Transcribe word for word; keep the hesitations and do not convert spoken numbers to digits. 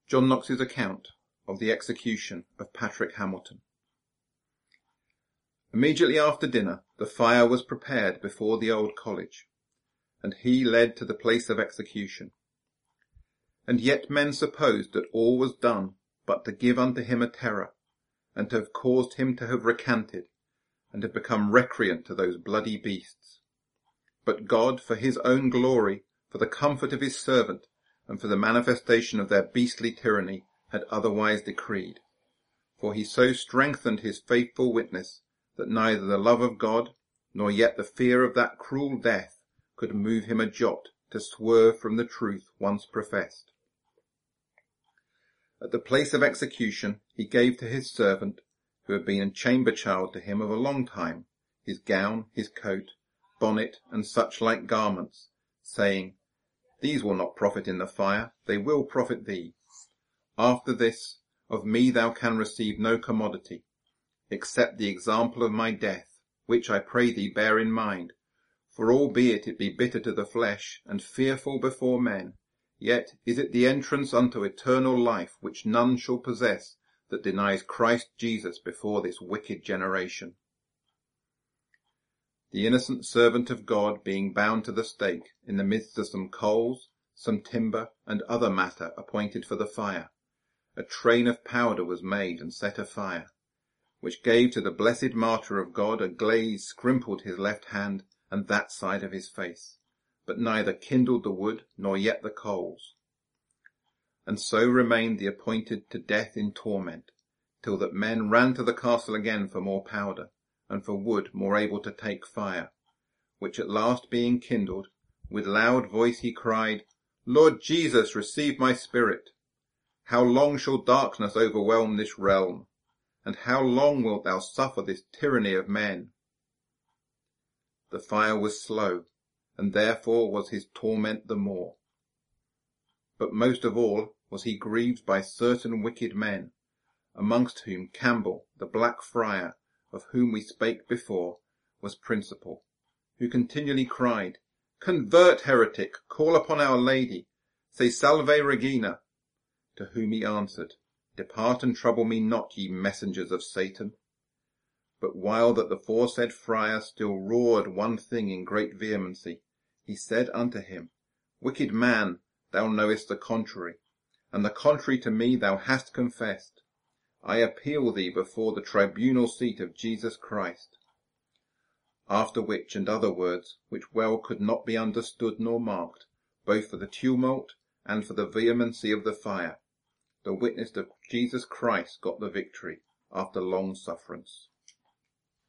John Knox's account of the execution of Patrick Hamilton. Immediately after dinner, the fire was prepared before the old college, and he led to the place of execution. And yet men supposed that all was done but to give unto him a terror, and to have caused him to have recanted, and have become recreant to those bloody beasts. But God, for his own glory, for the comfort of his servant, and for the manifestation of their beastly tyranny, had otherwise decreed. For he so strengthened his faithful witness, that neither the love of God, nor yet the fear of that cruel death, could move him a jot to swerve from the truth once professed. At the place of execution he gave to his servant, who had been a chamber child to him of a long time, his gown, his coat, bonnet, and such like garments, saying, These will not profit in the fire, they will profit thee. After this, of me thou can receive no commodity, except the example of my death, which I pray thee bear in mind. For albeit it be bitter to the flesh, and fearful before men, yet is it the entrance unto eternal life, which none shall possess that denies Christ Jesus before this wicked generation. The innocent servant of God being bound to the stake in the midst of some coals, some timber, and other matter appointed for the fire, a train of powder was made and set afire, which gave to the blessed martyr of God a glaze scrimpled his left hand and that side of his face, but neither kindled the wood nor yet the coals. And so remained the appointed to death in torment, till that men ran to the castle again for more powder, and for wood more able to take fire, which at last being kindled, with loud voice he cried, Lord Jesus, receive my spirit. How long shall darkness overwhelm this realm? And how long wilt thou suffer this tyranny of men? The fire was slow, and therefore was his torment the more. But most of all was he grieved by certain wicked men, amongst whom Campbell, the Black Friar, of whom we spake before, was principal, who continually cried, Convert, heretic, call upon Our Lady, say Salve Regina. To whom he answered, Depart and trouble me not, ye messengers of Satan. But while that the foresaid friar still roared one thing in great vehemency, he said unto him, Wicked man, thou knowest the contrary, and the contrary to me thou hast confessed. I appeal thee before the tribunal seat of Jesus Christ. After which and other words, which well could not be understood nor marked, both for the tumult and for the vehemency of the fire, the witness of Jesus Christ got the victory after long sufferance.